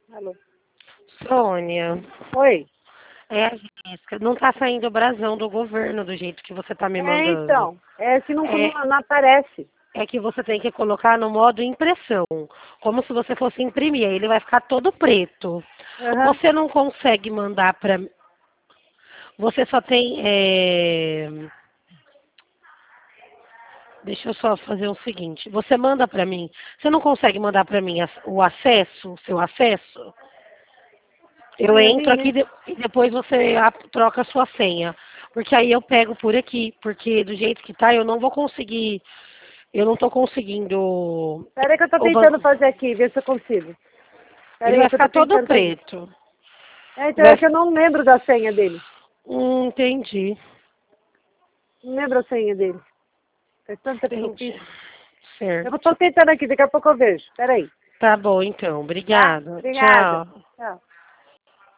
Alô. Sônia, Oi. é a Jéssica. Não tá saindo o brasão do governo do jeito que você tá me mandando. Então, é que É, não aparece. é que você tem que colocar no modo impressão, como se você fosse imprimir. Aí ele vai ficar todo preto. Aham. Você não consegue mandar pra. Você só tem. Deixa eu só fazer o seguinte. Você manda pra mim. Você não consegue mandar pra mim o acesso, o seu acesso? Eu Senha entro aqui minha. e depois você troca a sua senha. Porque aí eu pego por aqui. Porque do jeito que tá, eu não vou conseguir. Eu não tô conseguindo Peraí que eu tô o tentando banco. fazer aqui, ver se eu consigo. Ele Peraí vai que eu tô ficar todo tentando fazer. preto. Então é Vai... que eu não lembro da senha dele. Entendi. Não lembro a senha dele. Faz tanto tempo que eu fiz. Entendi. Eu tô Certo. tentando aqui, daqui a pouco eu vejo. Peraí. Tá bom, então. Tá? Obrigada. Obrigada. Tchau. Tchau.